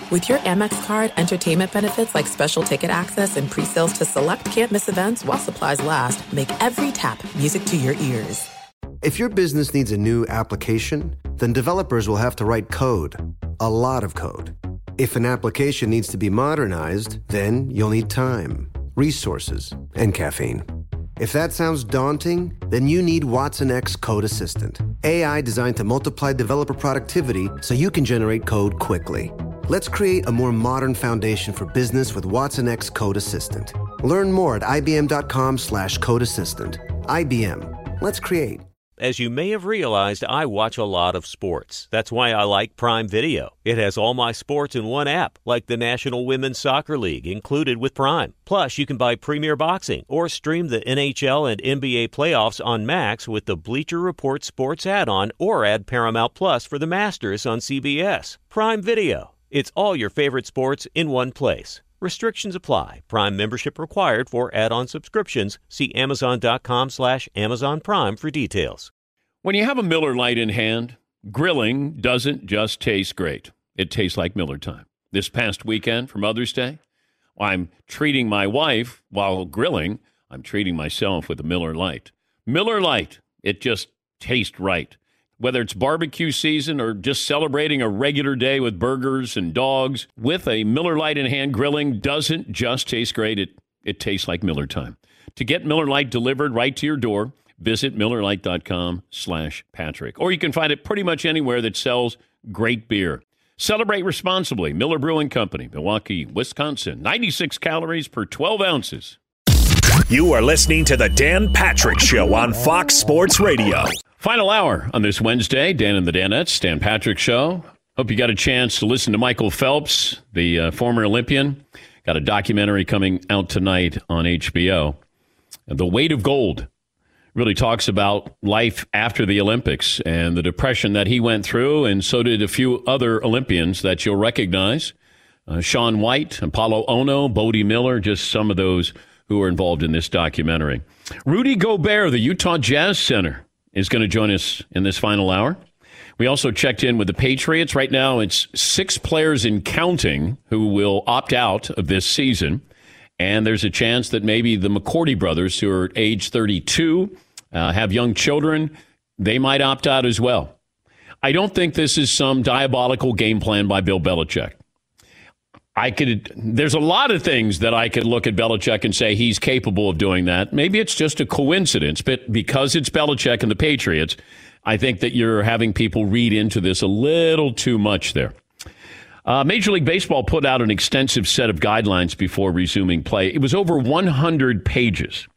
With your Amex card, entertainment benefits like special ticket access and pre-sales to select can't-miss events while supplies last make every tap music to your ears. If your business needs a new application, then developers will have to write code. A lot of code. If an application needs to be modernized, then you'll need time, resources, and caffeine. If that sounds daunting, then you need Watson X Code Assistant. AI designed to multiply developer productivity so you can generate code quickly. Let's create a more modern foundation for business with Watson X Code Assistant. Learn more at ibm.com/code assistant. IBM. Let's create. As you may have realized, I watch a lot of sports. That's why I like Prime Video. It has all my sports in one app, like the National Women's Soccer League, included with Prime. Plus, you can buy Premier Boxing or stream the NHL and NBA playoffs on Max with the Bleacher Report Sports add-on, or add Paramount Plus for the Masters on CBS. Prime Video. It's all your favorite sports in one place. Restrictions apply. Prime membership required for add-on subscriptions. See Amazon.com/Amazon Prime for details. When you have a Miller Lite in hand, grilling doesn't just taste great. It tastes like Miller time. This past weekend for Mother's Day, I'm treating my wife while grilling. I'm treating myself with a Miller Lite. Miller Lite, it just tastes right. Whether it's barbecue season or just celebrating a regular day with burgers and dogs, with a Miller Lite in hand, grilling doesn't just taste great. It tastes like Miller time. To get Miller Lite delivered right to your door, visit MillerLite.com/Patrick. Or you can find it pretty much anywhere that sells great beer. Celebrate responsibly. Miller Brewing Company, Milwaukee, Wisconsin. 96 calories per 12 ounces. You are listening to the Dan Patrick Show on Fox Sports Radio. Final hour on this Wednesday, Dan and the Danettes, Dan Patrick Show. Hope you got a chance to listen to Michael Phelps, the former Olympian. Got a documentary coming out tonight on HBO. The Weight of Gold really talks about life after the Olympics and the depression that he went through, and so did a few other Olympians that you'll recognize. Shaun White, Apollo Ono, Bode Miller, just some of those who are involved in this documentary. Rudy Gobert, the Utah Jazz center, is going to join us in this final hour. We also checked in with the Patriots. Right now, it's 6 players in counting who will opt out of this season. And there's a chance that maybe the McCourty brothers, who are age 32, have young children, they might opt out as well. I don't think this is some diabolical game plan by Bill Belichick. There's a lot of things that I could look at Belichick and say he's capable of doing that. Maybe it's just a coincidence, but because it's Belichick and the Patriots, I think that you're having people read into this a little too much there. Major League Baseball put out an extensive set of guidelines before resuming play. It was over 100 pages.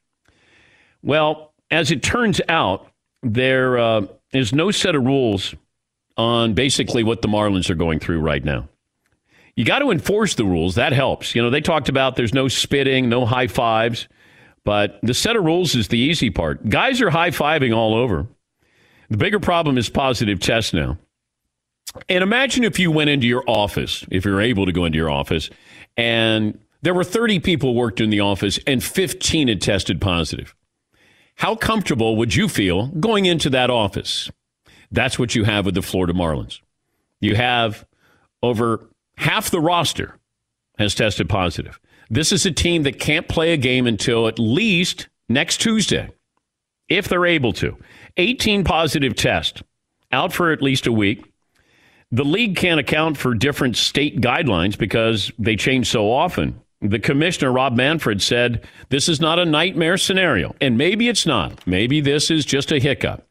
Well, as it turns out, there is no set of rules on basically what the Marlins are going through right now. You got to enforce the rules. That helps. You know, they talked about there's no spitting, no high fives, but the set of rules is the easy part. Guys are high-fiving all over. The bigger problem is positive tests now. And imagine if you went into your office, if you're able to go into your office, and there were 30 people worked in the office and 15 had tested positive. How comfortable would you feel going into that office? That's what you have with the Florida Marlins. You have over half the roster has tested positive. This is a team that can't play a game until at least next Tuesday, if they're able to. 18 positive tests, out for at least a week. The league can't account for different state guidelines because they change so often. The commissioner, Rob Manfred, said this is not a nightmare scenario. And maybe it's not. Maybe this is just a hiccup.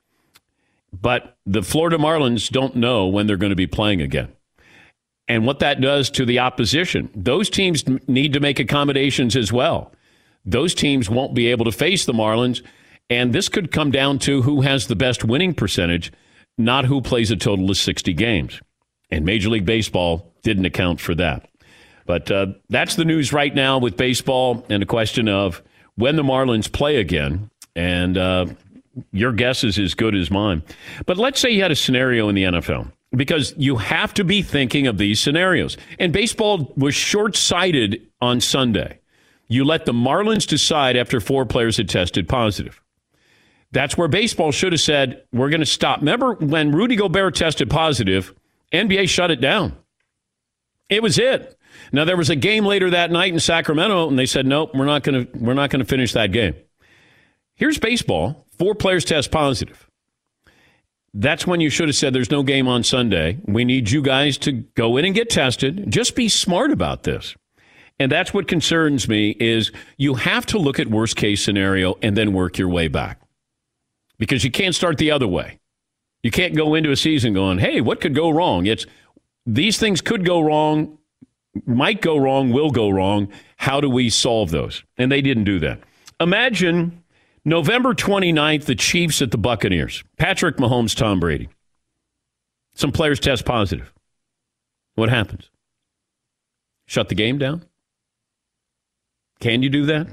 But the Florida Marlins don't know when they're going to be playing again. And what that does to the opposition. Those teams need to make accommodations as well. Those teams won't be able to face the Marlins. And this could come down to who has the best winning percentage, not who plays a total of 60 games. And Major League Baseball didn't account for that. But that's the news right now with baseball and the question of when the Marlins play again. And your guess is as good as mine. But let's say you had a scenario in the NFL, because you have to be thinking of these scenarios. And baseball was short-sighted on Sunday. You let the Marlins decide after 4 players had tested positive. That's where baseball should have said, we're going to stop. Remember when Rudy Gobert tested positive, NBA shut it down. It was it. Now, there was a game later that night in Sacramento, and they said, nope, we're not going to finish that game. Here's baseball. 4 players test positive. That's when you should have said there's no game on Sunday. We need you guys to go in and get tested. Just be smart about this. And that's what concerns me is you have to look at worst case scenario and then work your way back. Because you can't start the other way. You can't go into a season going, hey, what could go wrong? These things could go wrong, might go wrong, will go wrong. How do we solve those? And they didn't do that. Imagine November 29th, the Chiefs at the Buccaneers. Patrick Mahomes, Tom Brady. Some players test positive. What happens? Shut the game down? Can you do that?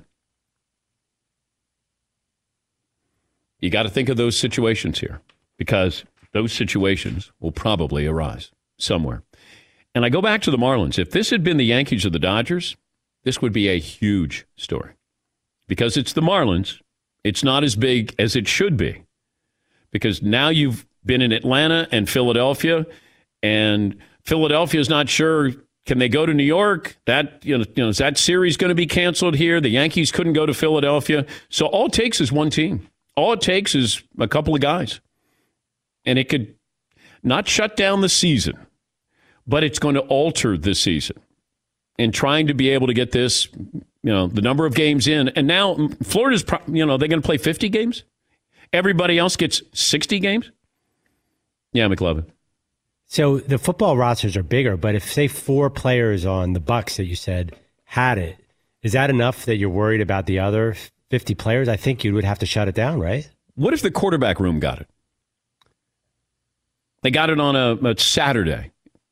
You got to think of those situations here because those situations will probably arise somewhere. And I go back to the Marlins. If this had been the Yankees or the Dodgers, this would be a huge story because it's the Marlins. It's not as big as it should be because now you've been in Atlanta and Philadelphia, and Philadelphia is not sure. Can they go to New York? Is that series going to be canceled here? The Yankees couldn't go to Philadelphia. So all it takes is one team. All it takes is a couple of guys. And it could not shut down the season, but it's going to alter the season. And trying to be able to get this, the number of games in. And now Florida's, they're going to play 50 games? Everybody else gets 60 games? Yeah, McLovin. So the football rosters are bigger, but if, say, 4 players on the Bucs that you said had it, is that enough that you're worried about the other 50 players? I think you would have to shut it down, right? What if the quarterback room got it? They got it on a Saturday.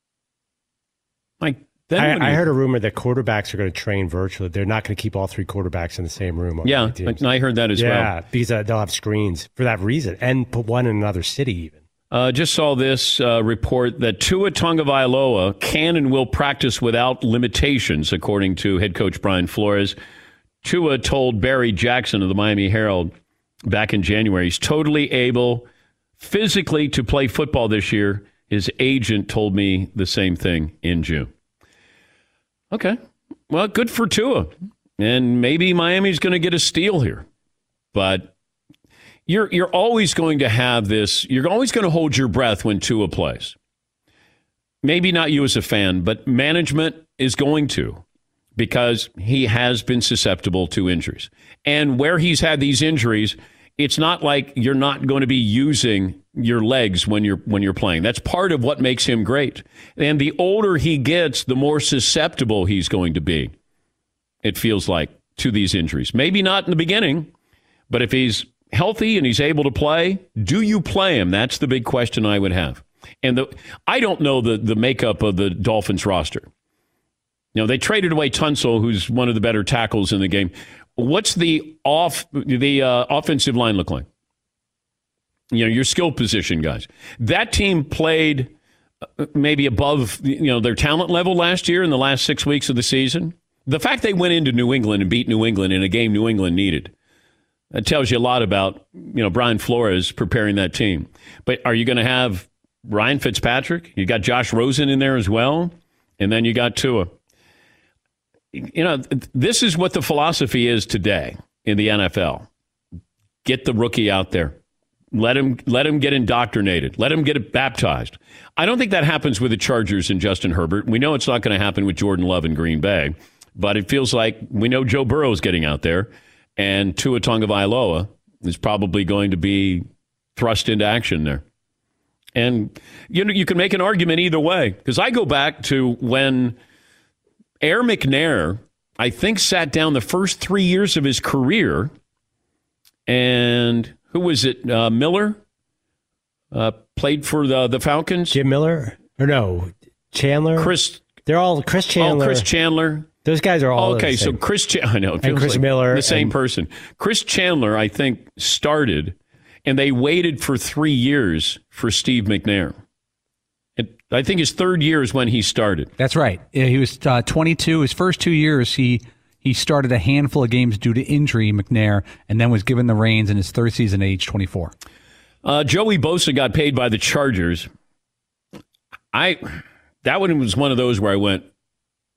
I heard a rumor that quarterbacks are going to train virtually. They're not going to keep all 3 quarterbacks in the same room. Yeah, I heard that as well. Yeah, because they'll have screens for that reason and put one in another city even. Just saw this report that Tua Tagovailoa can and will practice without limitations, according to head coach Brian Flores. Tua told Barry Jackson of the Miami Herald back in January he's totally able physically to play football this year. His agent told me the same thing in June. Okay, well, good for Tua. And maybe Miami's going to get a steal here. But you're always going to have this. You're always going to hold your breath when Tua plays. Maybe not you as a fan, but management is going to because he has been susceptible to injuries. And where he's had these injuries, it's not like you're not going to be using your legs when you're playing. That's part of what makes him great. And the older he gets, the more susceptible he's going to be, it feels like, to these injuries. Maybe not in the beginning, but if he's healthy and he's able to play, do you play him? That's the big question I would have. And I don't know the makeup of the Dolphins roster. They traded away Tunsil, who's one of the better tackles in the game. What's the offensive line look like? Your skill position guys. That team played maybe above their talent level last year in the last 6 weeks of the season. The fact they went into New England and beat New England in a game New England needed, that tells you a lot about Brian Flores preparing that team. But are you going to have Ryan Fitzpatrick? You got Josh Rosen in there as well, and then you got Tua. This is what the philosophy is today in the NFL. Get the rookie out there. Let him get indoctrinated. Let him get baptized. I don't think that happens with the Chargers and Justin Herbert. We know it's not going to happen with Jordan Love in Green Bay. But it feels like we know Joe Burrow's getting out there. And Tua Tagovailoa is probably going to be thrust into action there. And you can make an argument either way. Because I go back to when Air McNair, I think, sat down the first 3 years of his career. And who was it? Miller played for the Falcons. Jim Miller? Or no, Chandler? Chris Chandler. Oh, Chris Chandler. Those guys are all okay. So I know. And Chris Miller. The same person. Chris Chandler, I think, started, and they waited for 3 years for Steve McNair. I think his third year is when he started. That's right. He was 22. His first 2 years, he started a handful of games due to injury, McNair, and then was given the reins in his third season at age 24. Joey Bosa got paid by the Chargers. That one was one of those where I went,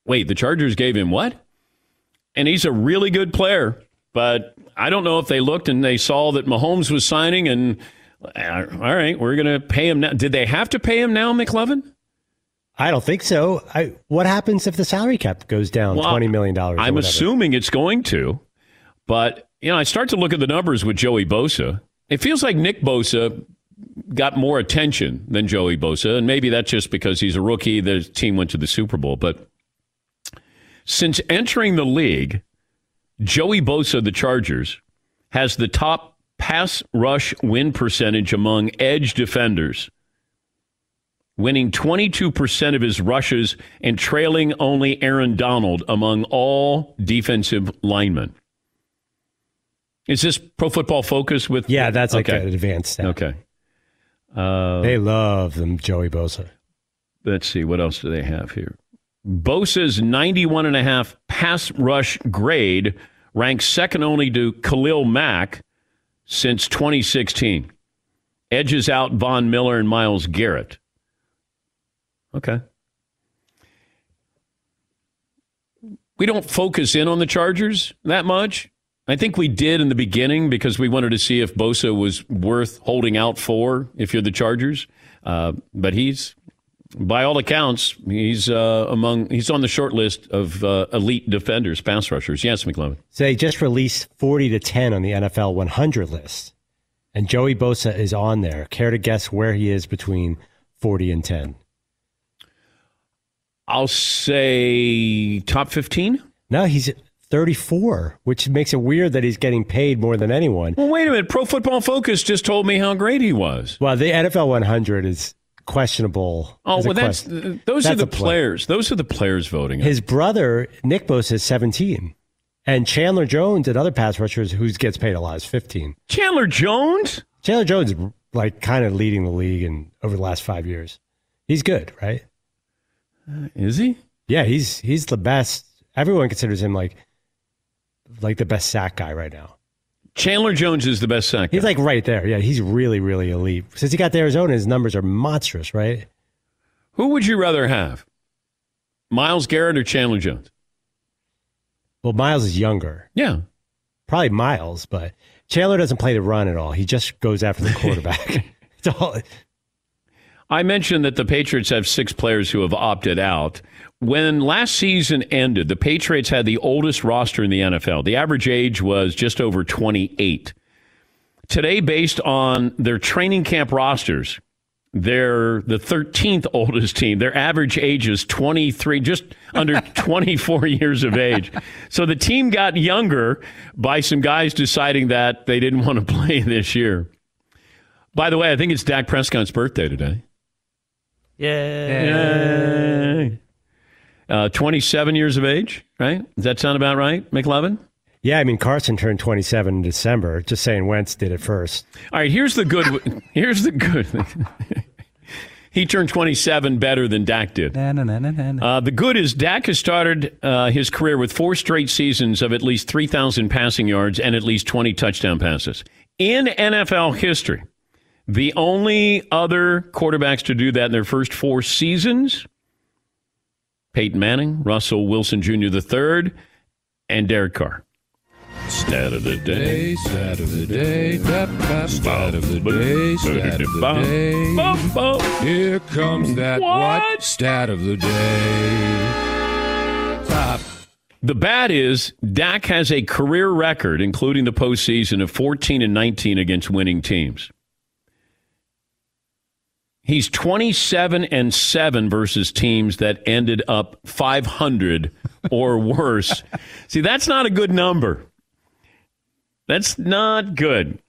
Wait, the Chargers gave him what? And he's a really good player, but I don't know if they looked and they saw that Mahomes was signing and, all right, we're going to pay him now. Did they have to pay him now, McLovin? I don't think so. What happens if the salary cap goes down $20 million? I'm assuming it's going to. But, I start to look at the numbers with Joey Bosa. It feels like Nick Bosa got more attention than Joey Bosa, and maybe that's just because he's a rookie. The team went to the Super Bowl. But since entering the league, Joey Bosa, the Chargers, has the top pass rush win percentage among edge defenders, winning 22% of his rushes and trailing only Aaron Donald among all defensive linemen. Is this Pro Football Focus with? Yeah, that's like an advanced stat. Okay. They love them, Joey Bosa. Let's see. What else do they have here? Bosa's 91.5 pass rush grade ranks second only to Khalil Mack since 2016. Edges out Von Miller and Myles Garrett. Okay. We don't focus in on the Chargers that much. I think we did in the beginning because we wanted to see if Bosa was worth holding out for if you're the Chargers. But he's, by all accounts, he's on the short list of elite defenders, pass rushers. Yes, McLovin. So they just released 40 to 10 on the NFL 100 list. And Joey Bosa is on there. Care to guess where he is between 40 and 10? I'll say top 15? No, he's 34, which makes it weird that he's getting paid more than anyone. Well, wait a minute. Pro Football Focus just told me how great he was. Well, the NFL 100 is questionable. Oh, well, those are the players. Those are the players voting. His brother, Nick Bosa, is 17. And Chandler Jones and other pass rushers who gets paid a lot is 15. Chandler Jones? Chandler Jones is like kind of leading the league over the last 5 years. He's good, right? Is he? Yeah, he's the best. Everyone considers him like the best sack guy right now. Chandler Jones is the best sack guy. He's like right there. Yeah, he's really, really elite. Since he got to Arizona, his numbers are monstrous, right? Who would you rather have? Myles Garrett or Chandler Jones? Well, Myles is younger. Yeah. Probably Myles, but Chandler doesn't play the run at all. He just goes after the quarterback. It's all. I mentioned that the Patriots have 6 players who have opted out. When last season ended, the Patriots had the oldest roster in the NFL. The average age was just over 28. Today, based on their training camp rosters, they're the 13th oldest team. Their average age is 23, just under 24 years of age. So the team got younger by some guys deciding that they didn't want to play this year. By the way, I think it's Dak Prescott's birthday today. Yay. 27 years of age, right? Does that sound about right, McLovin? Yeah, I mean, Carson turned 27 in December. Just saying Wentz did it first. All right, here's the good. He turned 27 better than Dak did. The good is Dak has started his career with 4 straight seasons of at least 3,000 passing yards and at least 20 touchdown passes. In NFL history, the only other quarterbacks to do that in their first 4 seasons, Peyton Manning, Russell Wilson Jr. III, and Derek Carr. Stat of the day, stat of the day, stat of the day, stat of the day. Here comes that what? Stat of the day. Top. The bad is Dak has a career record, including the postseason, of 14-19 against winning teams. He's 27-7 versus teams that ended up 500 or worse. See, that's not a good number. That's not good.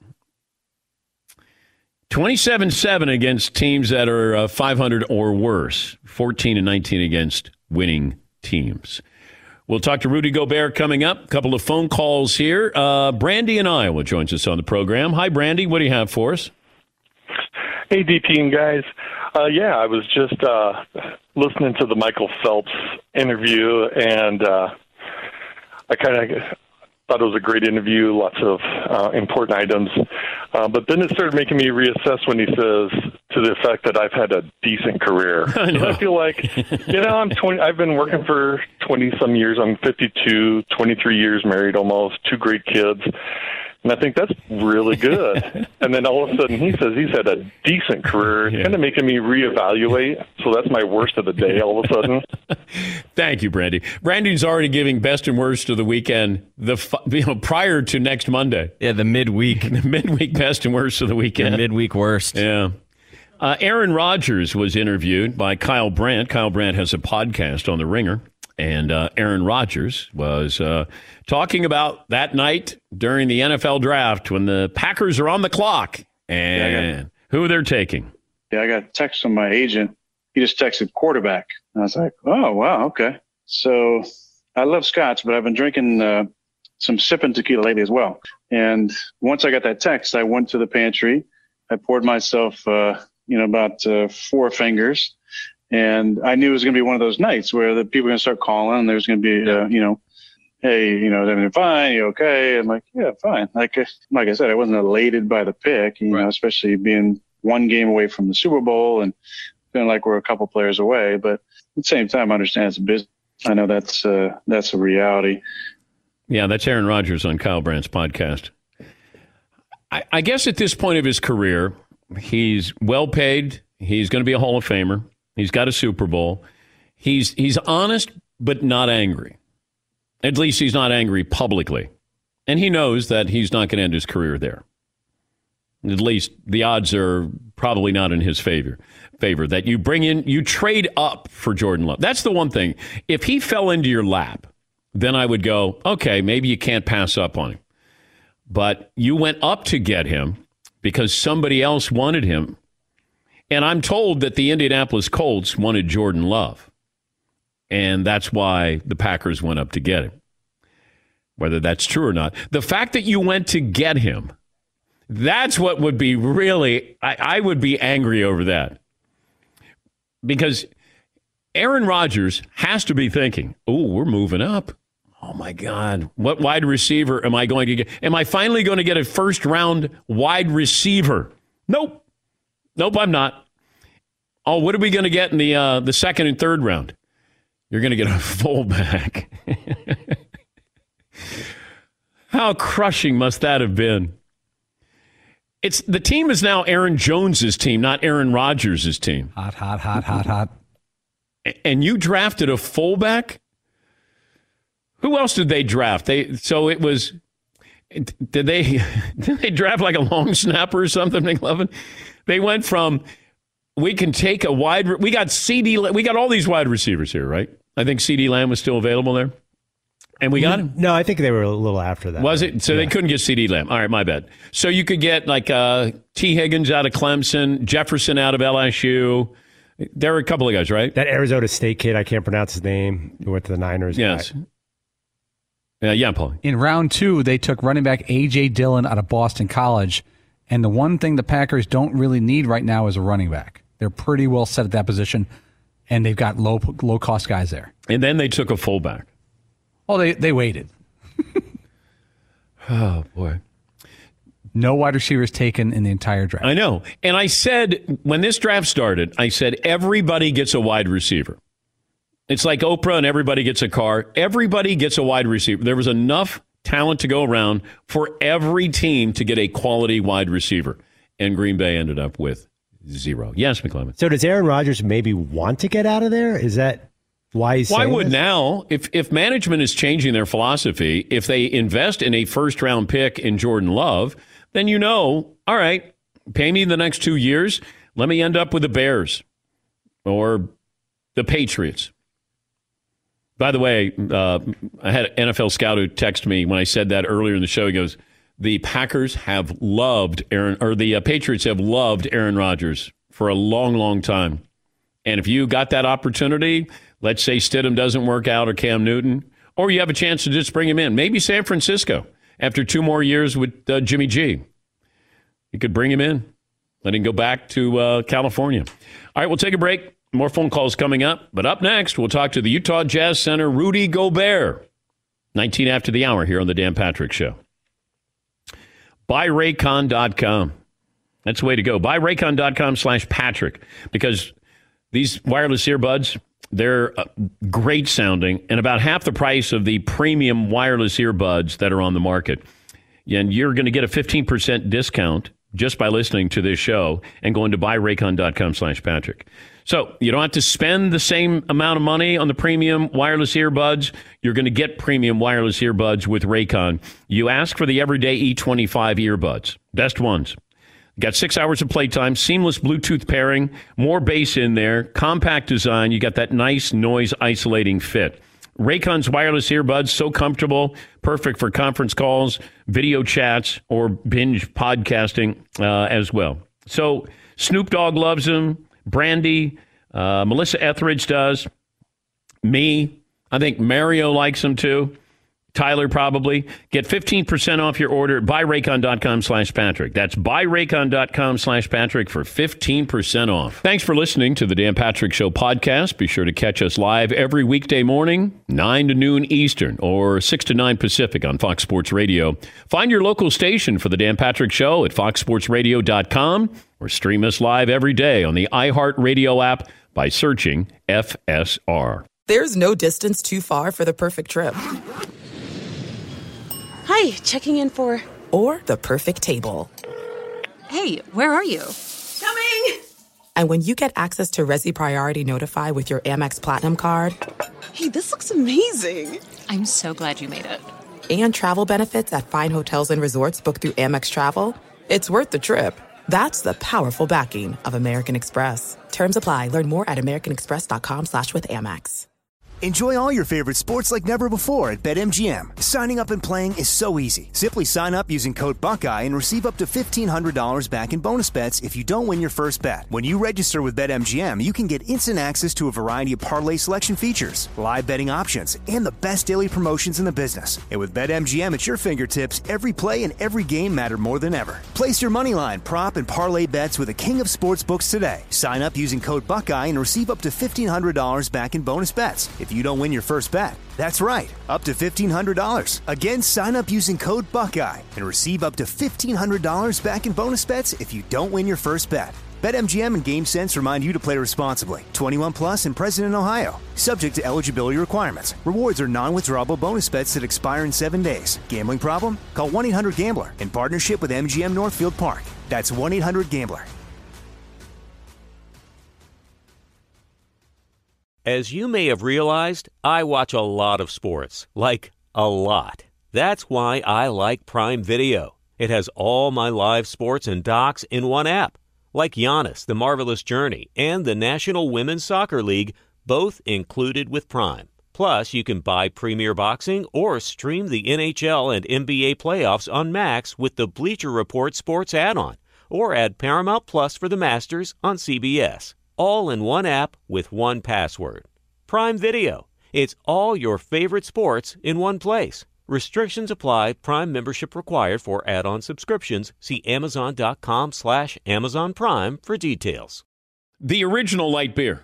27-7 against teams that are 500 or worse. 14-19 against winning teams. We'll talk to Rudy Gobert coming up. A couple of phone calls here. Brandy in Iowa joins us on the program. Hi, Brandy. What do you have for us? Hey, DP and guys. I was just listening to the Michael Phelps interview, and I kind of thought it was a great interview, lots of important items. But then it started making me reassess when he says to the effect that I've had a decent career. I feel like, I'm 20. I've been working for 20-some years. I'm 52, 23 years married almost, 2 great kids. And I think that's really good. And then all of a sudden he says he's had a decent career, kind of making me reevaluate. So that's my worst of the day all of a sudden. Thank you, Brandy. Brandy's already giving best and worst of the weekend prior to next Monday. Yeah, the midweek. The midweek best and worst of the weekend. The midweek worst. Yeah. Aaron Rodgers was interviewed by Kyle Brandt. Kyle Brandt has a podcast on The Ringer. And Aaron Rodgers was talking about that night during the NFL draft when the Packers are on the clock and who they're taking. Yeah, I got a text from my agent. He just texted quarterback. And I was like, oh, wow, okay. So I love scotch, but I've been drinking sipping tequila lately as well. And once I got that text, I went to the pantry. I poured myself, about 4 fingers. And I knew it was going to be one of those nights where the people were going to start calling and there's going to be, hey, everything fine? You okay? I'm like, yeah, fine. Like I said, I wasn't elated by the pick, especially being 1 game away from the Super Bowl and feeling like we're a couple players away. But at the same time, I understand it's a business. I know that's a reality. Yeah, that's Aaron Rodgers on Kyle Brandt's podcast. I guess at this point of his career, he's well paid. He's going to be a Hall of Famer. He's got a Super Bowl. He's honest, but not angry. At least he's not angry publicly. And he knows that he's not going to end his career there. At least the odds are probably not in his favor. That you trade up for Jordan Love. That's the one thing. If he fell into your lap, then I would go, okay, maybe you can't pass up on him. But you went up to get him because somebody else wanted him. And I'm told that the Indianapolis Colts wanted Jordan Love. And that's why the Packers went up to get him. Whether that's true or not. The fact that you went to get him, that's what would be really, I would be angry over that. Because Aaron Rodgers has to be thinking, oh, we're moving up. Oh, my God. What wide receiver am I going to get? Am I finally going to get a first-round wide receiver? Nope, I'm not. Oh, what are we going to get in the second and third round? You're going to get a fullback. How crushing must that have been? The team is now Aaron Jones's team, not Aaron Rodgers' team. Hot. And you drafted a fullback? Who else did they draft? Did they draft like a long snapper or something, McLovin? They went from, we can take a we got all these wide receivers here, right? I think CeeDee Lamb was still available there. And we got him? No, I think they were a little after that. Was it? So they couldn't get CeeDee Lamb. All right, my bad. So you could get like T. Higgins out of Clemson, Jefferson out of LSU. There were a couple of guys, right? That Arizona State kid, I can't pronounce his name, who went to the Niners. Yes. Yeah, Paul. In round 2, they took running back A.J. Dillon out of Boston College. And the one thing the Packers don't really need right now is a running back. They're pretty well set at that position, and they've got low-cost guys there. And then they took a fullback. Oh, they waited. Oh, boy. No wide receivers taken in the entire draft. I know. And I said, when this draft started, I said, everybody gets a wide receiver. It's like Oprah and everybody gets a car. Everybody gets a wide receiver. There was enough talent to go around for every team to get a quality wide receiver. And Green Bay ended up with 0. Yes, McClement. So does Aaron Rodgers maybe want to get out of there? Is that why he's saying would this? Now, if management is changing their philosophy, if they invest in a first-round pick in Jordan Love, then all right, pay me the next 2 years. Let me end up with the Bears or the Patriots. By the way, I had an NFL scout who texted me when I said that earlier in the show. He goes, the Patriots have loved Aaron Rodgers for a long, long time. And if you got that opportunity, let's say Stidham doesn't work out or Cam Newton, or you have a chance to just bring him in, maybe San Francisco after 2 more years with Jimmy G. You could bring him in, let him go back to California. All right, we'll take a break. More phone calls coming up. But up next, we'll talk to the Utah Jazz center, Rudy Gobert. 19 after the hour here on the Dan Patrick Show. BuyRaycon.com. That's the way to go. Buy Raycon.com/Patrick, because these wireless earbuds, they're great sounding and about half the price of the premium wireless earbuds that are on the market. And you're going to get a 15% discount just by listening to this show and going to buyraycon.com/Patrick. So you don't have to spend the same amount of money on the premium wireless earbuds. You're going to get premium wireless earbuds with Raycon. You ask for the everyday E25 earbuds. Best ones. Got 6 hours of playtime, seamless Bluetooth pairing, more bass in there, compact design. You got that nice noise isolating fit. Raycon's wireless earbuds, so comfortable, perfect for conference calls, video chats, or binge podcasting as well. So Snoop Dogg loves them. Brandy, Melissa Etheridge does. Me, I think Mario likes them too. Tyler probably. Get 15% off your order at buyraycon.com/Patrick. That's buyraycon.com/Patrick for 15% off. Thanks for listening to the Dan Patrick Show podcast. Be sure to catch us live every weekday morning, 9 to noon Eastern or 6 to 9 Pacific on Fox Sports Radio. Find your local station for the Dan Patrick Show at foxsportsradio.com or stream us live every day on the iHeartRadio app by searching FSR. There's no distance too far for the perfect trip. Hi, checking in for... Or the perfect table. Hey, where are you? Coming! And when you get access to Resi Priority Notify with your Amex Platinum card... Hey, this looks amazing. I'm so glad you made it. And travel benefits at fine hotels and resorts booked through Amex Travel, it's worth the trip. That's the powerful backing of American Express. Terms apply. Learn more at americanexpress.com/withAmex. Enjoy all your favorite sports like never before at BetMGM. Signing up and playing is so easy. Simply sign up using code Buckeye and receive up to $1,500 back in bonus bets if you don't win your first bet. When you register with BetMGM, you can get instant access to a variety of parlay selection features, live betting options, and the best daily promotions in the business. And with BetMGM at your fingertips, every play and every game matter more than ever. Place your moneyline, prop, and parlay bets with the king of sportsbooks today. Sign up using code Buckeye and receive up to $1,500 back in bonus bets if you don't win your first bet. That's right, up to $1,500. Again, sign up using code Buckeye and receive up to $1,500 back in bonus bets if you don't win your first bet. BetMGM and GameSense remind you to play responsibly. 21 plus and present in Ohio. Subject to eligibility requirements. Rewards are non-withdrawable bonus bets that expire in 7 days. Gambling problem? Call 1-800-GAMBLER in partnership with MGM Northfield Park. That's 1-800-GAMBLER. As you may have realized, I watch a lot of sports. Like, a lot. That's why I like Prime Video. It has all my live sports and docs in one app. Like Giannis, The Marvelous Journey, and the National Women's Soccer League, both included with Prime. Plus, you can buy Premier Boxing or stream the NHL and NBA playoffs on Max with the Bleacher Report Sports add-on, or add Paramount Plus for the Masters on CBS. All in one app with one password. Prime Video. It's all your favorite sports in one place. Restrictions apply. Prime membership required for add-on subscriptions. See Amazon.com/Amazon Prime for details. The original light beer,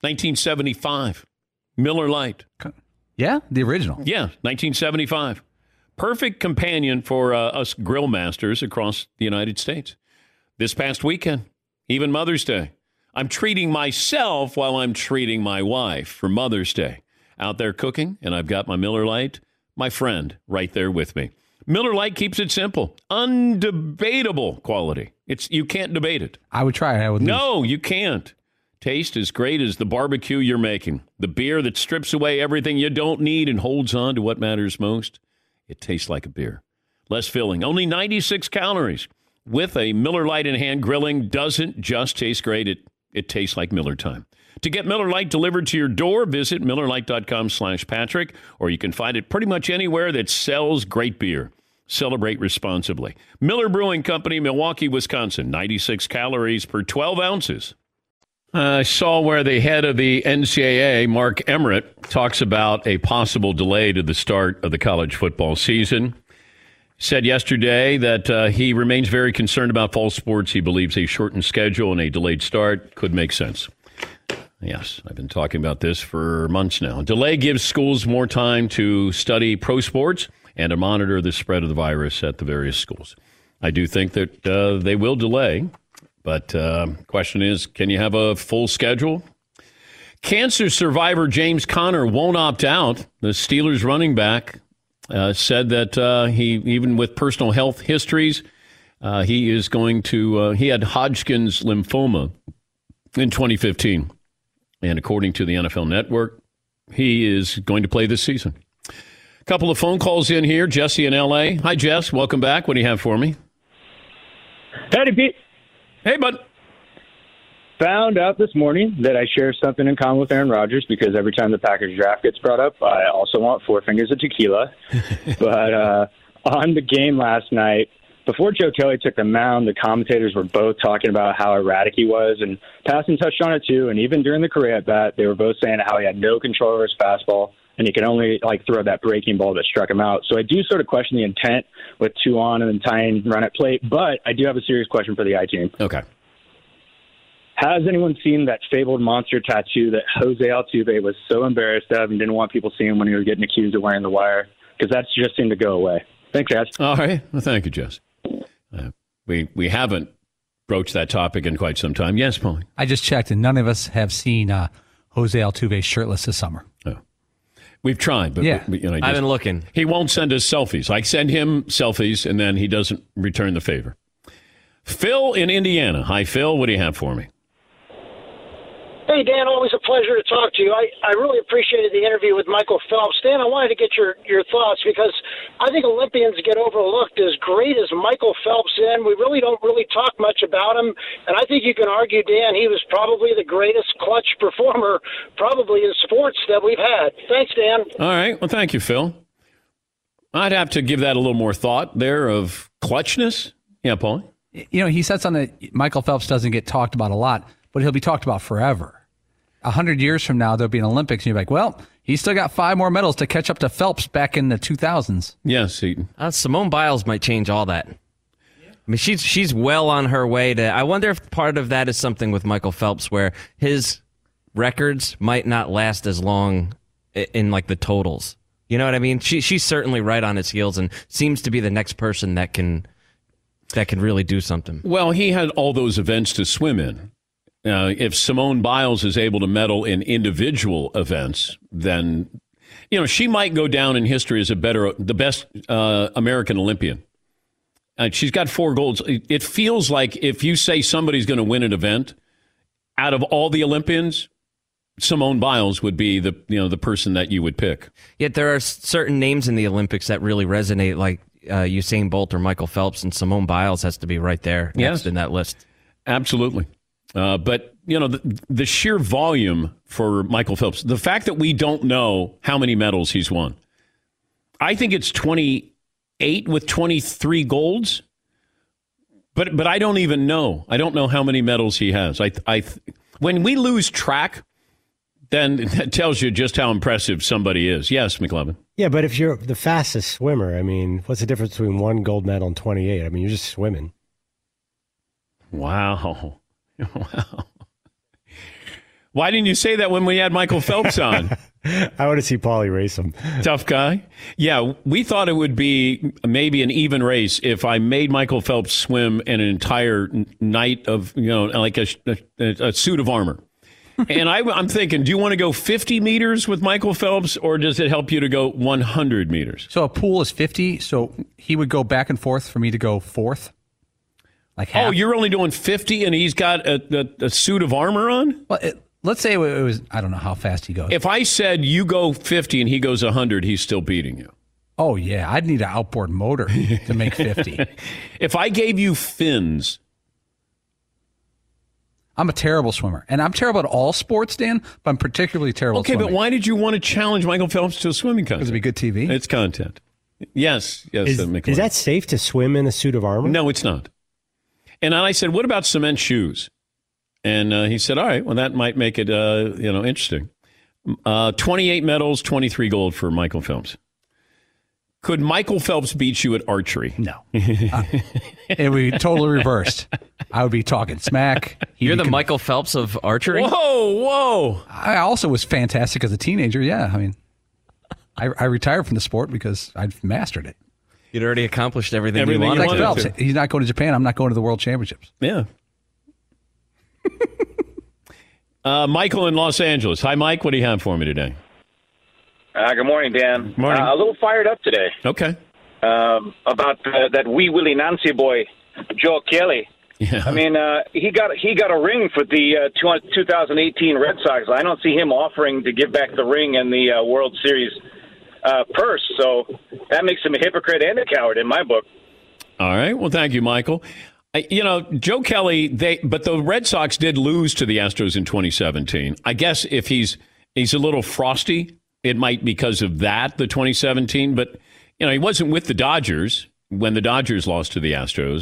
1975. Miller Lite. Yeah, the original. Yeah, 1975. Perfect companion for us grill masters across the United States. This past weekend, even Mother's Day. I'm treating myself while I'm treating my wife for Mother's Day. Out there cooking, and I've got my Miller Lite, my friend, right there with me. Miller Lite keeps it simple. Undebatable quality. You can't debate it. I would try it. No, you can't. Taste as great as the barbecue you're making. The beer that strips away everything you don't need and holds on to what matters most. It tastes like a beer. Less filling. Only 96 calories. With a Miller Lite in hand, grilling doesn't just taste great. It tastes like Miller time. To get Miller Lite delivered to your door, visit MillerLite.com/Patrick, or you can find it pretty much anywhere that sells great beer. Celebrate responsibly. Miller Brewing Company, Milwaukee, Wisconsin. 96 calories per 12 ounces. I saw where the head of the NCAA, Mark Emmert, talks about a possible delay to the start of the college football season. Said yesterday that he remains very concerned about fall sports. He believes a shortened schedule and a delayed start could make sense. Yes, I've been talking about this for months now. Delay gives schools more time to study pro sports and to monitor the spread of the virus at the various schools. I do think that they will delay. But question is, can you have a full schedule? Cancer survivor James Conner won't opt out. The Steelers running back said that he, even with personal health histories, he is going to, he had Hodgkin's lymphoma in 2015. And according to the NFL Network, he is going to play this season. A couple of phone calls in here. Jesse in L.A. Hi, Jess. Welcome back. What do you have for me? Howdy, Pete. Hey, bud. Found out this morning that I share something in common with Aaron Rodgers because every time the Packers draft gets brought up, I also want 4 fingers of tequila. But on the game last night, before Joe Kelly took the mound, the commentators were both talking about how erratic he was, and Passan touched on it too. And even during the career at bat, they were both saying how he had no control over his fastball, and he could only throw that breaking ball that struck him out. So I do sort of question the intent with 2 on and then tying run at plate. But I do have a serious question for the I-team. Okay. Has anyone seen that fabled monster tattoo that Jose Altuve was so embarrassed of and didn't want people seeing when he was getting accused of wearing the wire? Because that's just seemed to go away. Thanks, guys. All right. Well, thank you, Jess. We haven't broached that topic in quite some time. Yes, Paulie? I just checked, and none of us have seen Jose Altuve shirtless this summer. Oh. We've tried, but yeah. I've been looking. He won't send us selfies. I send him selfies, and then he doesn't return the favor. Phil in Indiana. Hi, Phil. What do you have for me? Hey, Dan, always a pleasure to talk to you. I really appreciated the interview with Michael Phelps. Dan, I wanted to get your thoughts because I think Olympians get overlooked. As great as Michael Phelps is, we really don't talk much about him. And I think you can argue, Dan, he was probably the greatest clutch performer probably in sports that we've had. Thanks, Dan. All right. Well, thank you, Phil. I'd have to give that a little more thought there of clutchness. Yeah, Paul? You know, he said something that Michael Phelps doesn't get talked about a lot, but he'll be talked about forever. 100 years from now, there'll be an Olympics, and you're like, well, he's still got 5 more medals to catch up to Phelps back in the 2000s. Yes, Eaton. Simone Biles might change all that. I mean, she's well on her way to. I wonder if part of that is something with Michael Phelps, where his records might not last as long in the totals. You know what I mean? She's certainly right on his heels, and seems to be the next person that can really do something. Well, he had all those events to swim in. If Simone Biles is able to medal in individual events, then she might go down in history as the best American Olympian. She's got 4 golds. It feels like if you say somebody's going to win an event, out of all the Olympians, Simone Biles would be the person that you would pick. Yet there are certain names in the Olympics that really resonate, like Usain Bolt or Michael Phelps, and Simone Biles has to be right there next in that list. Absolutely. But, the sheer volume for Michael Phelps, the fact that we don't know how many medals he's won, I think it's 28 with 23 golds, but I don't even know. I don't know how many medals he has. When we lose track, then that tells you just how impressive somebody is. Yes, McLevin. Yeah, but if you're the fastest swimmer, I mean, what's the difference between 1 gold medal and 28? I mean, you're just swimming. Wow. Wow. Why didn't you say that when we had Michael Phelps on? I want to see Paulie race him. Tough guy. Yeah, we thought it would be maybe an even race if I made Michael Phelps swim in an entire night of, like a suit of armor. And I'm thinking, do you want to go 50 meters with Michael Phelps, or does it help you to go 100 meters? So a pool is 50, so he would go back and forth for me to go fourth? Like half. Oh, you're only doing 50 and he's got a suit of armor on? Well, let's say it was, I don't know how fast he goes. If I said you go 50 and he goes 100, he's still beating you. Oh, yeah. I'd need an outboard motor to make 50. If I gave you fins. I'm a terrible swimmer. And I'm terrible at all sports, Dan, but I'm particularly terrible at swimming. Okay, but why did you want to challenge Michael Phelps to a swimming contest? Because it'd be good TV. It's content. Yes. Is that safe to swim in a suit of armor? No, it's not. And I said, what about cement shoes? And he said, all right, well, that might make it, interesting. 28 medals, 23 gold for Michael Phelps. Could Michael Phelps beat you at archery? No. It would be totally reversed. I would be talking smack. You're the Michael Phelps of archery? Whoa. I also was fantastic as a teenager, yeah. I mean, I retired from the sport because I'd mastered it. You'd already accomplished everything you wanted. Like Phelps, he's not going to Japan. I'm not going to the World Championships. Yeah. Michael in Los Angeles. Hi, Mike. What do you have for me today? Good morning, Dan. Morning. A little fired up today. Okay. About that wee Willie Nancy boy, Joe Kelly. Yeah. I mean, he got a ring for the 2018 Red Sox. I don't see him offering to give back the ring and the World Series purse. So that makes him a hypocrite and a coward in my book. All right. Well, thank you, Michael. Joe Kelly, but the Red Sox did lose to the Astros in 2017. I guess if he's a little frosty, it might because of that, the 2017. But, he wasn't with the Dodgers when the Dodgers lost to the Astros.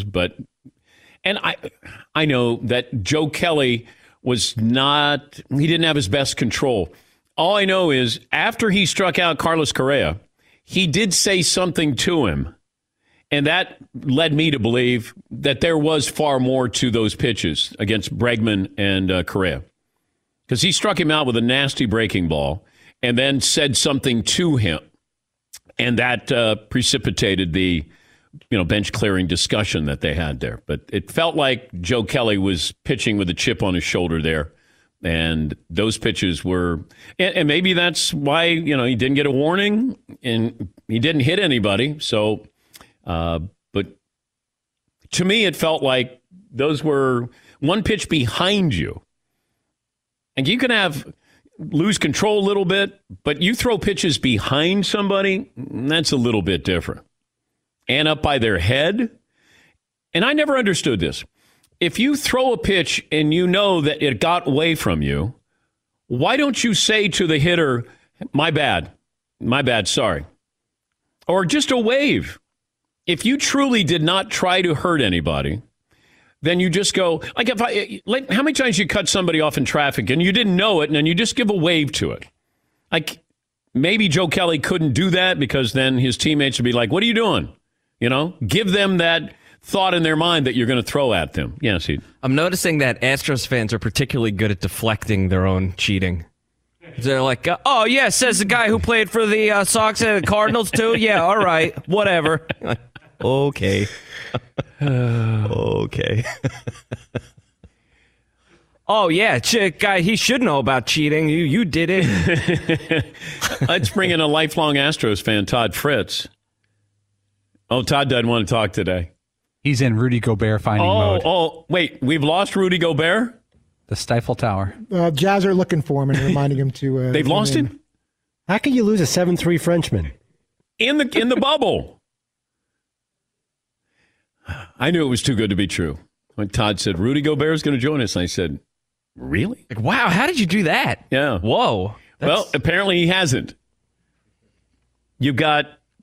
And I know that Joe Kelly he didn't have his best control. All I know is after he struck out Carlos Correa, he did say something to him. And that led me to believe that there was far more to those pitches against Bregman and Correa. Because he struck him out with a nasty breaking ball and then said something to him. And that precipitated the bench clearing discussion that they had there. But it felt like Joe Kelly was pitching with a chip on his shoulder there. And those pitches were, and maybe that's why, he didn't get a warning and he didn't hit anybody. So, but to me, it felt like those were one pitch behind you. And you can lose control a little bit, but you throw pitches behind somebody, that's a little bit different. And up by their head. And I never understood this. If you throw a pitch and you know that it got away from you, why don't you say to the hitter, my bad, sorry. Or just a wave. If you truly did not try to hurt anybody, then you just go, how many times you cut somebody off in traffic and you didn't know it and then you just give a wave to it? Maybe Joe Kelly couldn't do that because then his teammates would be like, what are you doing? Give them that thought in their mind that you're going to throw at them. Yes, I'm noticing that Astros fans are particularly good at deflecting their own cheating. They're like, oh, yeah, says the guy who played for the Sox and the Cardinals, too? Yeah, all right, whatever. Okay. Okay. Oh, yeah, guy, he should know about cheating. You did it. Let's bring in a lifelong Astros fan, Todd Fritz. Oh, Todd doesn't want to talk today. He's in Rudy Gobert finding mode. Oh, wait, we've lost Rudy Gobert? The Stifle Tower. Jazz are looking for him and reminding him to... They've lost him? How can you lose a 7-3 Frenchman? In the bubble. I knew it was too good to be true. When Todd said, Rudy Gobert is going to join us, I said, really? Wow, how did you do that? Yeah. Whoa. Well, apparently he hasn't. You've got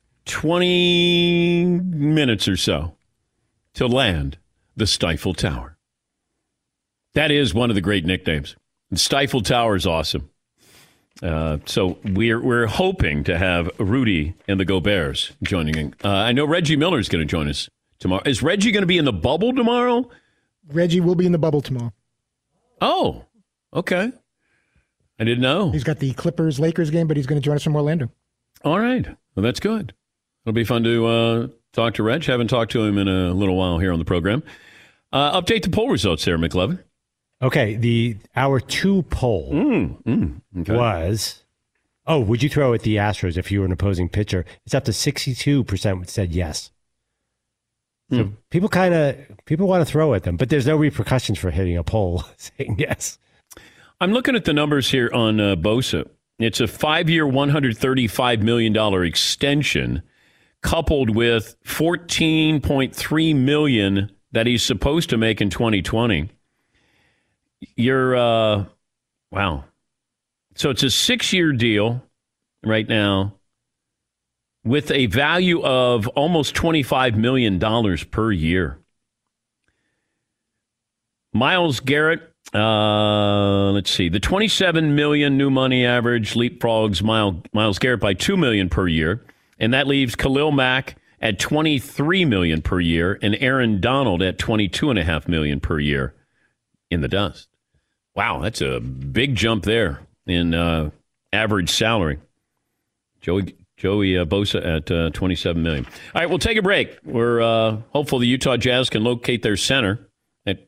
20 minutes or so to land the Stifle Tower. That is one of the great nicknames. The Stifle Tower is awesome. So we're hoping to have Rudy and the Goberts joining in. I know Reggie Miller is going to join us tomorrow. Is Reggie going to be in the bubble tomorrow? Reggie will be in the bubble tomorrow. Oh, okay. I didn't know. He's got the Clippers-Lakers game, but he's going to join us from Orlando. All right. Well, that's good. It'll be fun to talk to Reg. Haven't talked to him in a little while here on the program. Update the poll results there, McLevin. Okay, our 2 poll was, would you throw at the Astros if you were an opposing pitcher? It's up to 62% said yes. So people want to throw at them, but there's no repercussions for hitting a poll saying yes. I'm looking at the numbers here on Bosa. It's a 5-year, $135 million extension coupled with $14.3 million that he's supposed to make in 2020. Wow. So it's a 6-year deal right now with a value of almost $25 million per year. Myles Garrett, let's see, the $27 million new money average leapfrogs Myles Garrett by $2 million per year, and that leaves Khalil Mack at $23 million per year and Aaron Donald at $22.5 million per year in the dust. Wow, that's a big jump there in average salary. Joey Bosa at $27 million. All right, we'll take a break. We're hopeful the Utah Jazz can locate their center.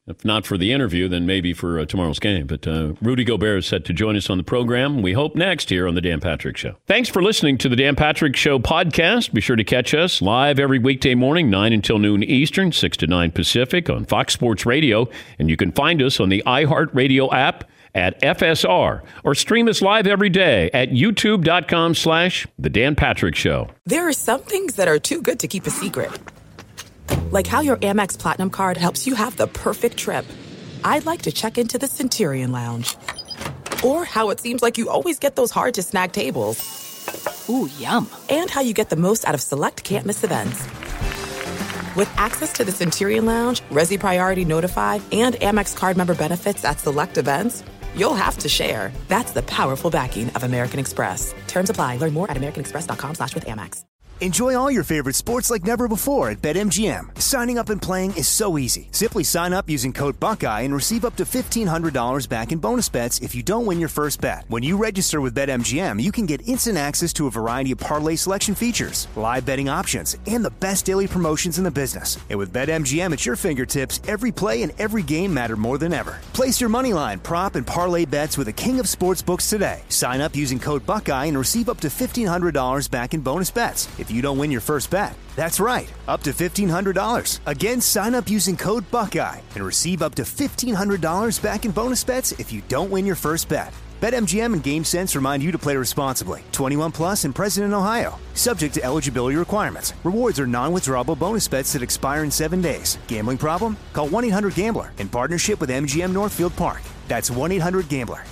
If not for the interview, then maybe for tomorrow's game. But Rudy Gobert is set to join us on the program. We hope next here on The Dan Patrick Show. Thanks for listening to The Dan Patrick Show podcast. Be sure to catch us live every weekday morning, 9 until noon Eastern, 6 to 9 Pacific on Fox Sports Radio. And you can find us on the iHeartRadio app at FSR, or stream us live every day at youtube.com/The Dan Patrick Show. There are some things that are too good to keep a secret. Like how your Amex Platinum card helps you have the perfect trip. I'd like to check into the Centurion Lounge. Or how it seems like you always get those hard-to-snag tables. Ooh, yum. And how you get the most out of select can't-miss events. With access to the Centurion Lounge, Resi Priority Notified, and Amex card member benefits at select events, you'll have to share. That's the powerful backing of American Express. Terms apply. Learn more at americanexpress.com/withAmex. Enjoy all your favorite sports like never before at BetMGM. Signing up and playing is so easy. Simply sign up using code Buckeye and receive up to $1,500 back in bonus bets if you don't win your first bet. When you register with BetMGM, you can get instant access to a variety of parlay selection features, live betting options, and the best daily promotions in the business. And with BetMGM at your fingertips, every play and every game matter more than ever. Place your moneyline, prop, and parlay bets with the king of sportsbooks today. Sign up using code Buckeye and receive up to $1,500 back in bonus bets if you don't win your first bet. That's right, up to $1,500. Again, sign up using code Buckeye and receive up to $1,500 back in bonus bets if you don't win your first bet. BetMGM and GameSense remind you to play responsibly. 21 plus and present in Ohio. Subject to eligibility requirements. Rewards are non-withdrawable bonus bets that expire in 7 days. Gambling problem? Call 1-800-GAMBLER in partnership with MGM Northfield Park. That's 1-800-GAMBLER.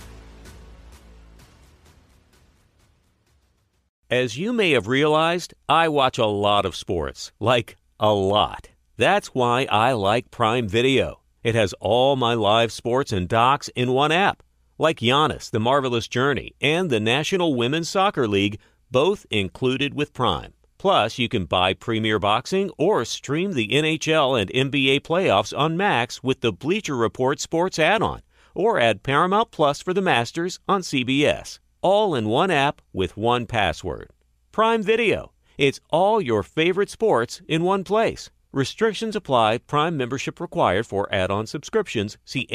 As you may have realized, I watch a lot of sports. Like, a lot. That's why I like Prime Video. It has all my live sports and docs in one app. Like Giannis, The Marvelous Journey, and the National Women's Soccer League, both included with Prime. Plus, you can buy Premier Boxing or stream the NHL and NBA playoffs on Max with the Bleacher Report Sports add-on. Or add Paramount Plus for the Masters on CBS. All in one app with one password. Prime Video. It's all your favorite sports in one place. Restrictions apply. Prime membership required for add-on subscriptions. See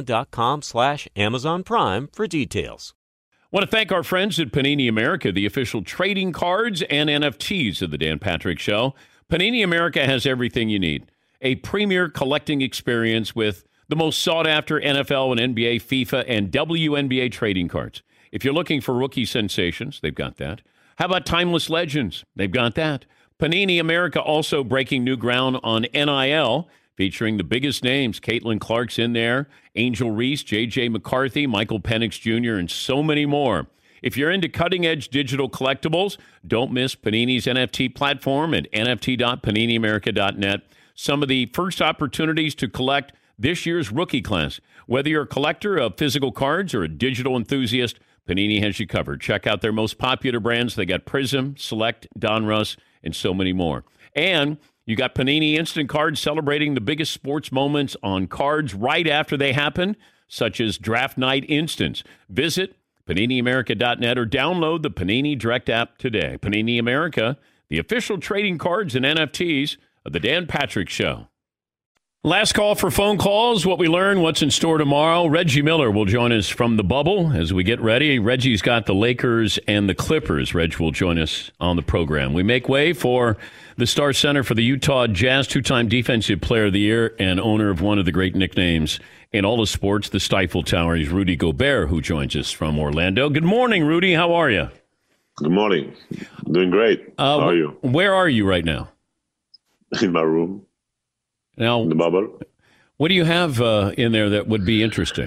Amazon.com/Amazon Prime for details. I want to thank our friends at Panini America, the official trading cards and NFTs of the Dan Patrick Show. Panini America has everything you need. A premier collecting experience with the most sought-after NFL and NBA, FIFA, and WNBA trading cards. If you're looking for rookie sensations, they've got that. How about timeless legends? They've got that. Panini America also breaking new ground on NIL, featuring the biggest names. Caitlin Clark's in there, Angel Reese, J.J. McCarthy, Michael Penix Jr., and so many more. If you're into cutting-edge digital collectibles, don't miss Panini's NFT platform at nft.paniniamerica.net. Some of the first opportunities to collect this year's rookie class. Whether you're a collector of physical cards or a digital enthusiast, Panini has you covered. Check out their most popular brands. They got Prism, Select, Donruss, and so many more. And you got Panini Instant Cards celebrating the biggest sports moments on cards right after they happen, such as Draft Night Instants. Visit PaniniAmerica.net or download the Panini Direct app today. Panini America, the official trading cards and NFTs of the Dan Patrick Show. Last call for phone calls, what we learn, what's in store tomorrow. Reggie Miller will join us from the bubble as we get ready. Reggie's got the Lakers and the Clippers. Reg will join us on the program. We make way for the Star Center for the Utah Jazz, two-time Defensive Player of the Year and owner of one of the great nicknames in all of sports, the Stifle Tower. He's Rudy Gobert, who joins us from Orlando. Good morning, Rudy. How are you? Good morning. Doing great. How are you? Where are you right now? In my room. Now, the bubble. What do you have in there that would be interesting?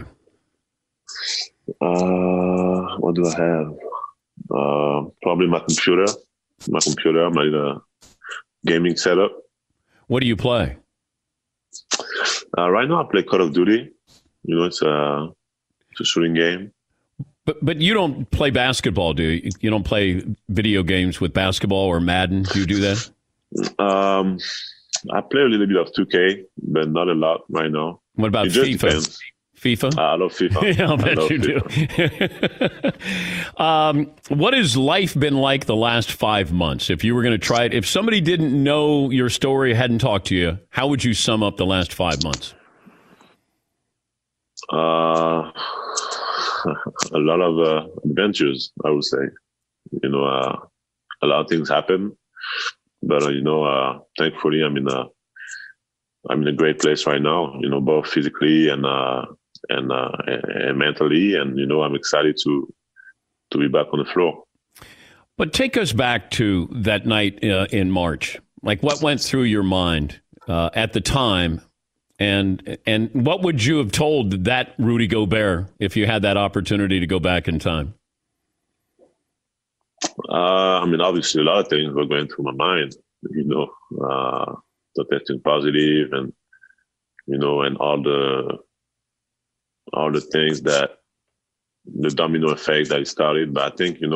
What do I have? Probably my computer, my gaming setup. What do you play? Right now, I play Call of Duty. You know, it's a shooting game. But you don't play basketball, do you? You don't play video games with basketball or Madden? Do you do that? I play a little bit of 2K, but not a lot right now. What about FIFA? Depends. FIFA? I love FIFA. Yeah, I'll bet you do. What has life been like the last 5 months? If you were going to try it, if somebody didn't know your story, hadn't talked to you, how would you sum up the last 5 months? A lot of adventures, I would say. A lot of things happen, but thankfully, I'm in a great place right now. Both physically and mentally, and I'm excited to be back on the floor. But take us back to that night in March. Like, what went through your mind at the time? And what would you have told that Rudy Gobert if you had that opportunity to go back in time? Obviously, a lot of things were going through my mind. The testing positive, and and all the things that the domino effect that it started. But I think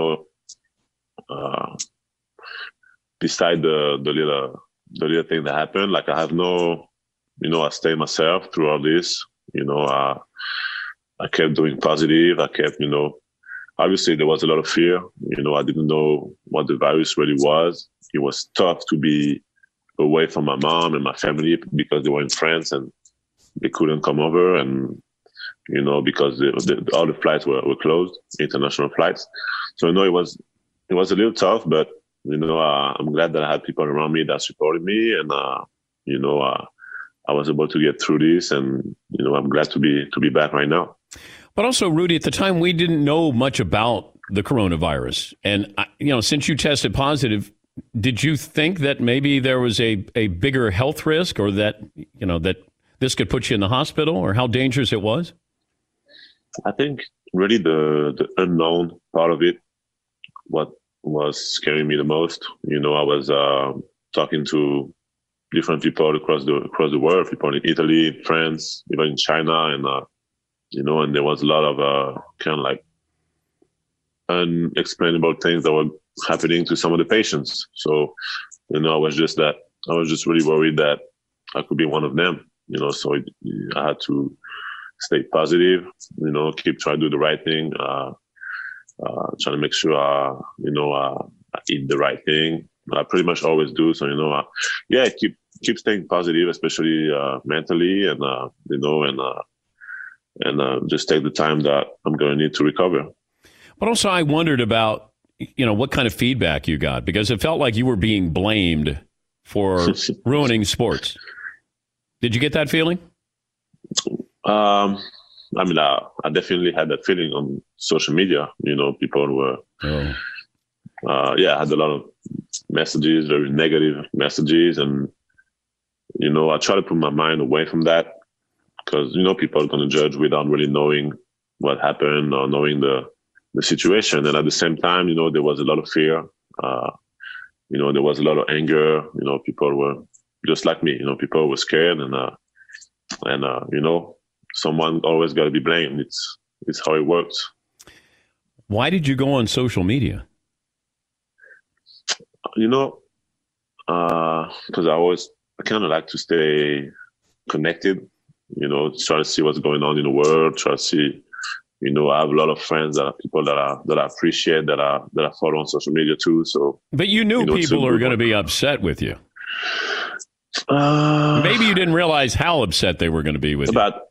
beside the little thing that happened, like I have no. I stayed myself through all this. I kept doing positive. I kept, obviously there was a lot of fear. I didn't know what the virus really was. It was tough to be away from my mom and my family because they were in France and they couldn't come over. And, because all the flights were closed, international flights. So, it was a little tough, but, I'm glad that I had people around me that supported me. And, I was able to get through this, and I'm glad to be back right now. But also, Rudy, at the time we didn't know much about the coronavirus, and since you tested positive, did you think that maybe there was a bigger health risk, or that that this could put you in the hospital, or how dangerous it was? I think really the unknown part of it, what was scaring me the most. I was talking to different people across the world, people in Italy, France, even in China, and and there was a lot of kind of like unexplainable things that were happening to some of the patients. So, I was just really worried that I could be one of them. So I had to stay positive. Keep trying to do the right thing. Trying to make sure I eat the right thing. I pretty much always do. So, keep staying positive, especially mentally, and just take the time that I'm going to need to recover. But also, I wondered about, what kind of feedback you got, because it felt like you were being blamed for ruining sports. Did you get that feeling? I definitely had that feeling on social media. People were, I had a lot of messages, very negative messages. And, I try to put my mind away from that because, people are going to judge without really knowing what happened or knowing the situation. And at the same time, there was a lot of fear. There was a lot of anger. People were just like me. People were scared, and someone always got to be blamed. It's how it works. Why did you go on social media? Because I kind of like to stay connected, try to see what's going on in the world, try to see, I have a lot of friends that are people that I appreciate, that I follow on social media too. So, but you knew people are going to be upset with you. Maybe you didn't realize how upset they were going to be with you. But,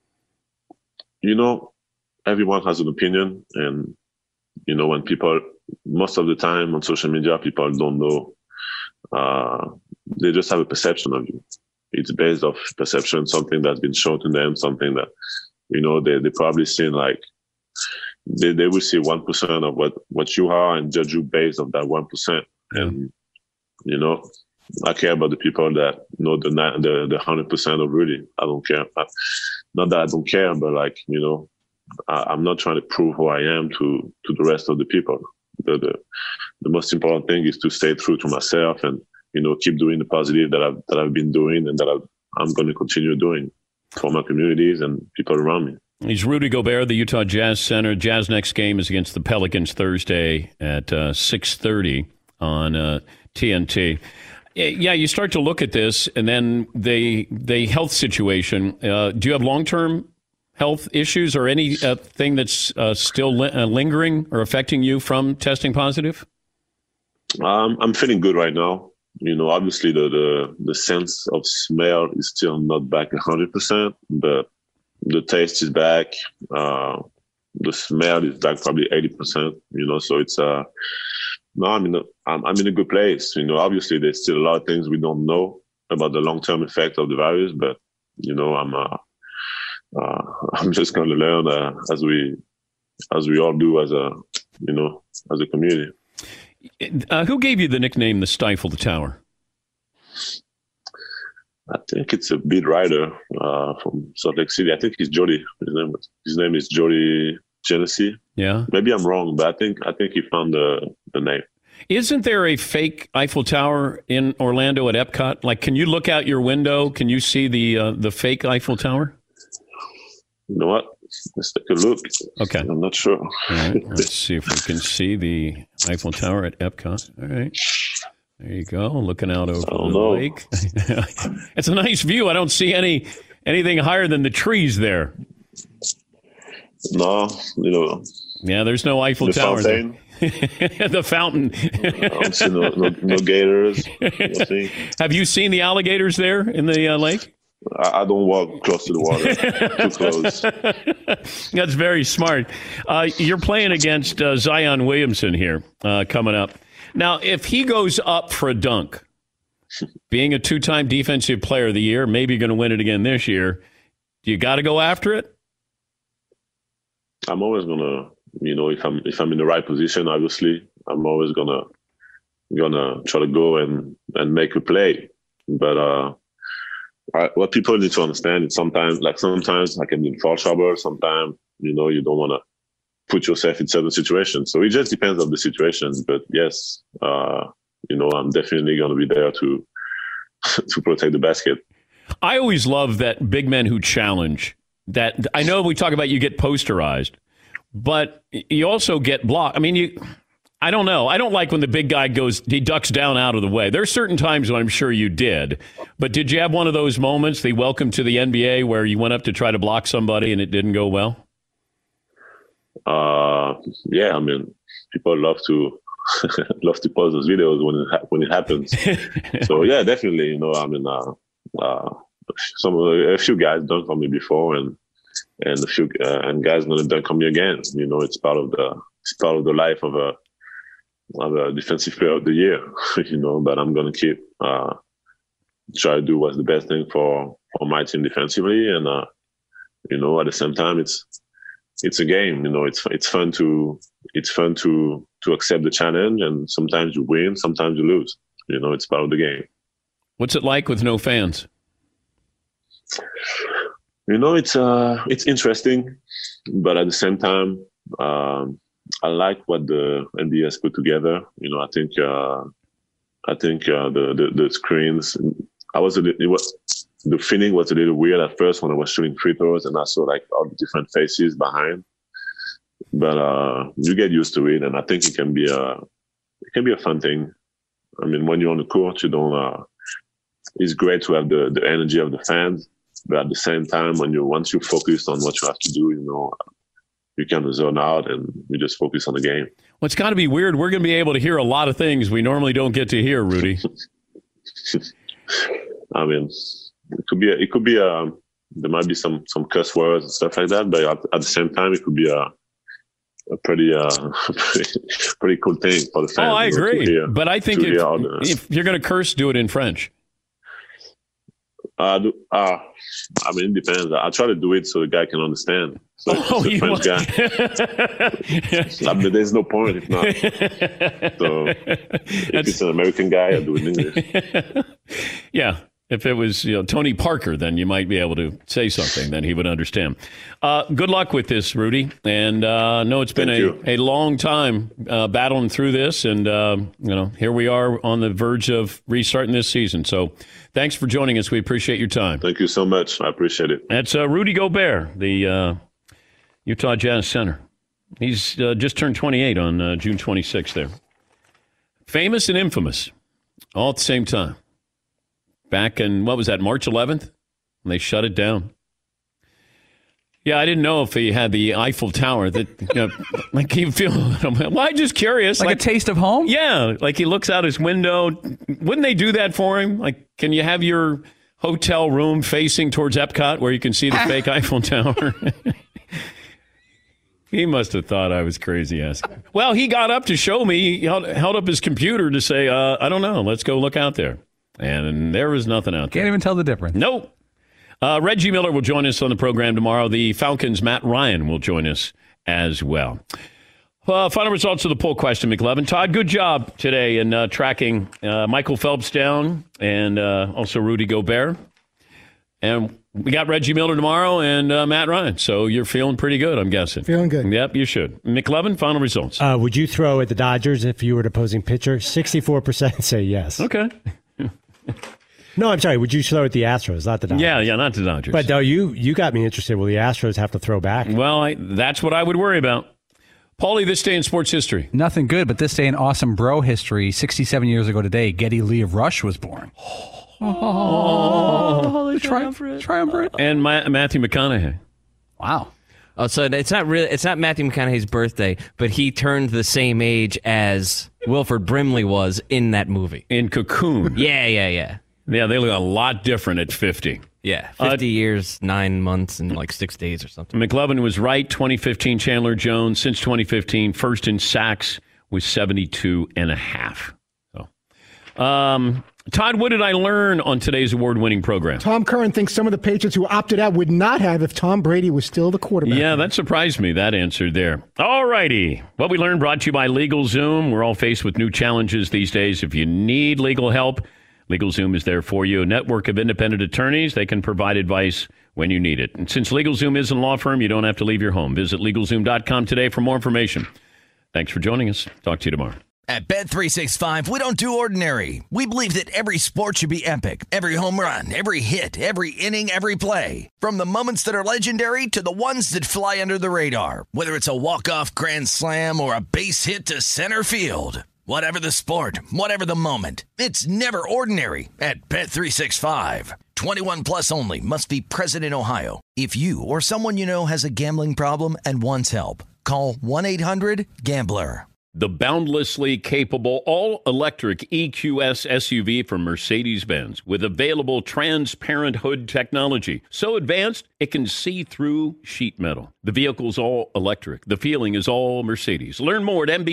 everyone has an opinion, and, when people, most of the time on social media, people don't know. They just have a perception of you. It's based off perception, something that's been shown to them, something that, they probably seen, like, they will see 1% of what you are and judge you based on that 1%. Yeah. And, I care about the people that know the 100% of Rudy. I don't care. Not that I don't care, but like, I'm not trying to prove who I am to the rest of the people. The most important thing is to stay true to myself and, keep doing the positive that I've been doing and that I'm going to continue doing for my communities and people around me. He's Rudy Gobert, the Utah Jazz center. Jazz next game is against the Pelicans Thursday at 6:30 on TNT. Yeah, you start to look at this, and then the health situation. Do you have long-term health issues or anything that's still lingering or affecting you from testing positive? I'm feeling good right now. Obviously the sense of smell is still not back 100%, but the taste is back. The smell is back probably 80%. So it's no, I'm in a good place. Obviously there's still a lot of things we don't know about the long-term effect of the virus, but I'm just going to learn as we all do as a community. Who gave you the nickname the Stifle Tower? I think it's a beat writer from Salt Lake City. I think he's Jody. His name is Jody Genesee. Yeah. Maybe I'm wrong, but I think he found the name. Isn't there a fake Eiffel Tower in Orlando at Epcot? Like, can you look out your window? Can you see the fake Eiffel Tower? You know what? Let's take a look. Okay. I'm not sure. All right. Let's see if we can see the Eiffel Tower at Epcot. All right. There you go. Looking out over the lake. It's a nice view. I don't see anything higher than the trees there. No, Yeah, there's no Eiffel Tower. Fountain. The fountain. I don't see no gators. Have you seen the alligators there in the lake? I don't walk close to the water. Too close. That's very smart. You're playing against Zion Williamson here coming up. Now, if he goes up for a dunk, being a two-time Defensive Player of the Year, maybe you're going to win it again this year, do you got to go after it? I'm always going to, if I'm in the right position, obviously, I'm always gonna try to go and make a play. But what people need to understand is sometimes I can be in foul trouble. Sometimes, you don't want to put yourself in certain situations. So it just depends on the situations. But yes, I'm definitely going to be there to protect the basket. I always love that big men who challenge. That I know we talk about you get posterized, but you also get blocked. I mean, I don't know. I don't like when the big guy he ducks down out of the way. There's certain times when I'm sure you did. But did you have one of those moments, the welcome to the NBA, where you went up to try to block somebody and it didn't go well? Yeah, I mean, people love to post those videos when it happens. So yeah, definitely. I mean, a few guys dunked on me before, and a few guys gonna dunk on me again. It's part of the life of a Defensive Player of the Year. But I'm gonna keep try to do what's the best thing for my team defensively, and at the same time, it's a game. It's fun to accept the challenge, and sometimes you win, sometimes you lose. It's part of the game. What's it like with no fans? It's interesting, but at the same time, I like what the NBA has put together. I think the screens. The feeling was a little weird at first when I was shooting free throws and I saw like all the different faces behind. But you get used to it, and I think it can be a fun thing. I mean, when you're on the court, you don't. It's great to have the energy of the fans, but at the same time, once you're focused on what you have to do, you can zone out and you just focus on the game. Well, it's got to be weird. We're going to be able to hear a lot of things we normally don't get to hear, Rudy. I mean, it could be there might be some cuss words and stuff like that, but at the same time, it could be a pretty cool thing for the fans. Oh, I agree. But I think if you're going to curse, do it in French. I mean, it depends. I try to do it so the guy can understand. So the French guy. I mean, there's no point if not. So if it's an American guy, I do it in English. Yeah. If it was Tony Parker, then you might be able to say something. Then he would understand. Good luck with this, Rudy. And no, it's been a long time battling through this. And, here we are on the verge of restarting this season. So thanks for joining us. We appreciate your time. Thank you so much. I appreciate it. That's Rudy Gobert, the Utah Jazz center. He's just turned 28 on June 26th there. Famous and infamous all at the same time. Back in, what was that, March 11th? When they shut it down. Yeah, I didn't know if he had the Eiffel Tower that, like he feel. Well, I'm just curious. Like a taste of home? Yeah, like he looks out his window. Wouldn't they do that for him? Like, can you have your hotel room facing towards Epcot where you can see the fake Eiffel Tower. He must have thought I was crazy asking. Well, he got up to show me. He held up his computer to say, I don't know. Let's go look out there. And there was nothing out there. Can't even tell the difference. Nope. Reggie Miller will join us on the program tomorrow. The Falcons' Matt Ryan will join us as well. Final results of the poll question, McLevin. Todd, good job today in tracking Michael Phelps down and also Rudy Gobert. And we got Reggie Miller tomorrow and Matt Ryan. So you're feeling pretty good, I'm guessing. Feeling good. Yep, you should. McLevin, final results. Would you throw at the Dodgers if you were the opposing pitcher? 64% say yes. Okay. No, I'm sorry. Would you throw at the Astros, not the Dodgers? Yeah, not the Dodgers. But though you got me interested. Will the Astros have to throw back? Well, that's what I would worry about. Paulie, this day in sports history. Nothing good, but this day in awesome bro history, 67 years ago today, Geddy Lee of Rush was born. Triumvirate. And Matthew McConaughey. Wow. Oh, so it's not Matthew McConaughey's birthday, but he turned the same age as Wilford Brimley was in that movie. In Cocoon. Yeah. Yeah, they look a lot different at 50. Yeah, 50 years, 9 months, and like 6 days or something. McLevin was right. 2015, Chandler Jones, since 2015, first in sacks with 72.5. So, Todd, what did I learn on today's award-winning program? Tom Curran thinks some of the Patriots who opted out would not have if Tom Brady was still the quarterback. Yeah, that surprised me, that answer there. All righty. What we learned brought to you by LegalZoom. We're all faced with new challenges these days. If you need legal help, LegalZoom is there for you. A network of independent attorneys. They can provide advice when you need it. And since LegalZoom isn't a law firm, you don't have to leave your home. Visit LegalZoom.com today for more information. Thanks for joining us. Talk to you tomorrow. At Bet365, we don't do ordinary. We believe that every sport should be epic. Every home run, every hit, every inning, every play. From the moments that are legendary to the ones that fly under the radar. Whether it's a walk-off grand slam or a base hit to center field. Whatever the sport, whatever the moment, it's never ordinary at Bet365. 21 plus only. Must be present in Ohio. If you or someone you know has a gambling problem and wants help, call 1-800-GAMBLER. The boundlessly capable all-electric EQS SUV from Mercedes-Benz with available transparent hood technology. So advanced, it can see through sheet metal. The vehicle's all electric. The feeling is all Mercedes. Learn more at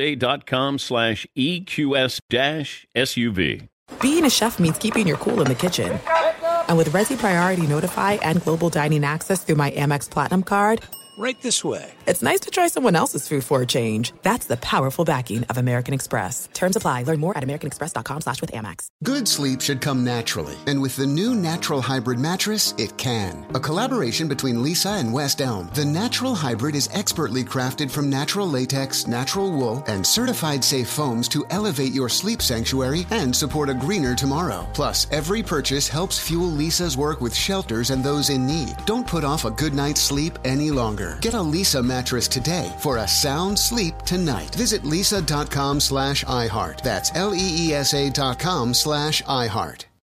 MBUSA.com/EQS-SUV. Being a chef means keeping your cool in the kitchen. And with Resi Priority Notify and Global Dining Access through my Amex Platinum card, right this way. It's nice to try someone else's food for a change. That's the powerful backing of American Express. Terms apply. Learn more at americanexpress.com/withAmex. Good sleep should come naturally. And with the new Natural Hybrid mattress, it can. A collaboration between Lisa and West Elm. The Natural Hybrid is expertly crafted from natural latex, natural wool, and certified safe foams to elevate your sleep sanctuary and support a greener tomorrow. Plus, every purchase helps fuel Lisa's work with shelters and those in need. Don't put off a good night's sleep any longer. Get a Lisa mattress today for a sound sleep tonight. Visit lisa.com/iHeart. That's LEESA.com/iHeart.